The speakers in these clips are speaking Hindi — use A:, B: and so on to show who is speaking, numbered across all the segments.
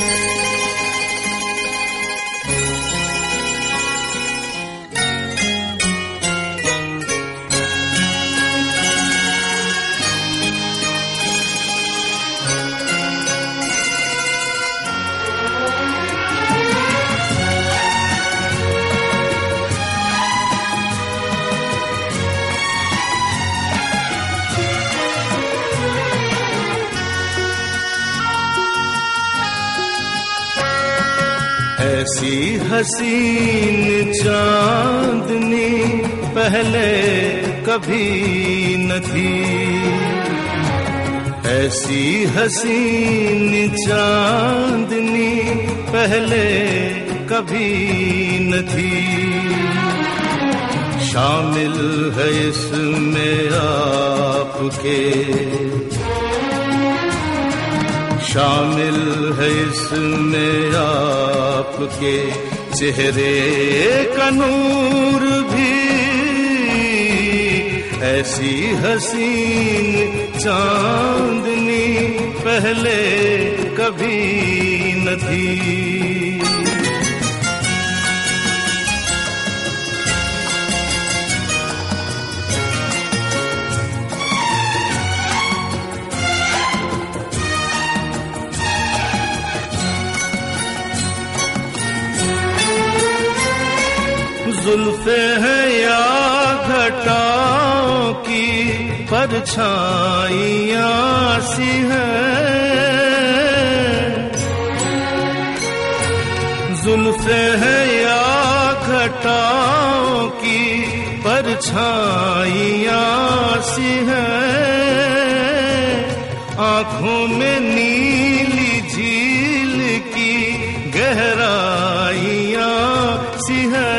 A: ऐसी हसीन चांदनी पहले कभी न थी, ऐसी हसीन चांदनी पहले कभी न थी। शामिल है इसमें आपके, शामिल है इसमें आपके चेहरे का नूर भी। ऐसी हसीन चांदनी पहले कभी न थी। जुल्फे हैं या घटाओं की परछाइयां सी हैं, जुल्फे हैं या घटाओं की परछाइयां सी हैं। आँखों में नीली झील की गहराइयां सी हैं।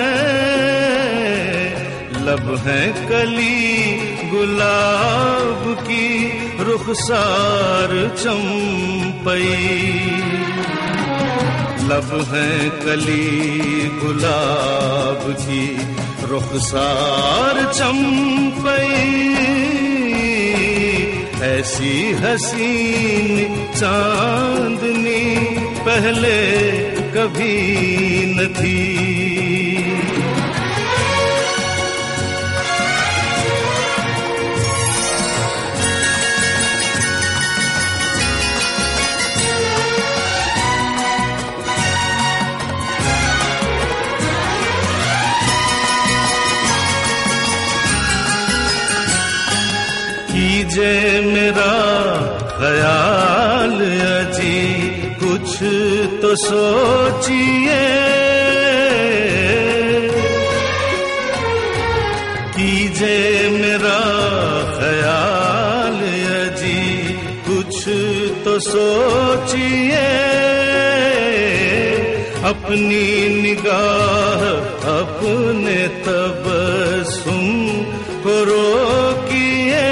A: लब है कली गुलाब की रुखसार चंपई, लब है कली गुलाब की रुखसार चंपई। ऐसी हसीन चांदनी पहले कभी न थी। कीजे मेरा ख्याल अजी कुछ तो सोचिए, कीजे मेरा ख्याल अजी कुछ तो सोचिए। अपनी निगाह अपने तबस्सुम को रोकिए।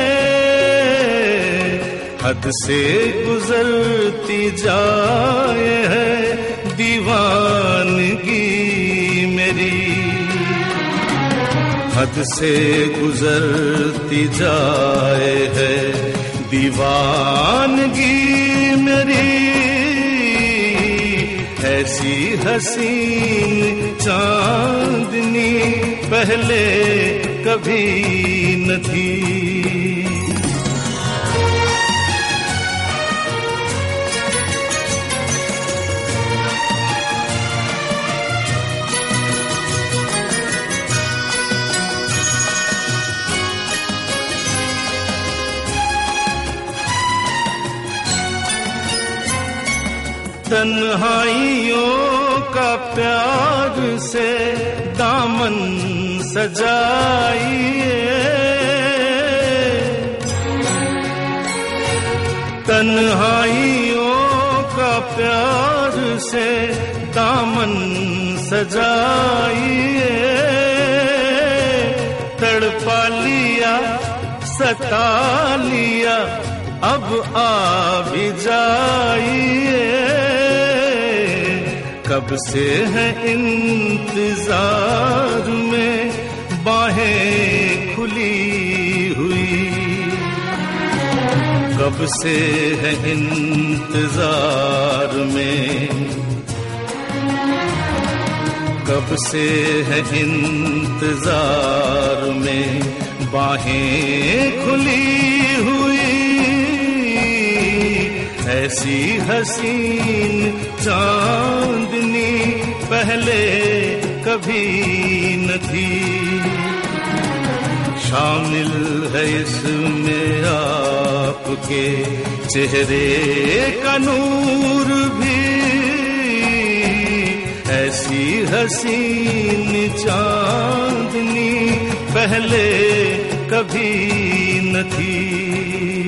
A: हद से गुजरती जाए है दीवानगी मेरी, हद से गुजरती जाए है दीवानगी मेरी। ऐसी हसीन चांदनी पहले कभी न थी। तन्हाइयों का प्यार से दामन सजाइए, तन्हाइयों का प्यार से दामन सजाइए। तड़पा लिया सता लिया अब आ भी जाइए। कब से है इंतजार में बाहें खुली हुई, कब से है इंतजार में, कब से है इंतजार में, बाहें खुली हुई ऐसी हसीन चांदनी पहले कभी न थी। शामिल है इसमें आपके चेहरे का नूर भी, ऐसी हसीन चांदनी पहले कभी न थी।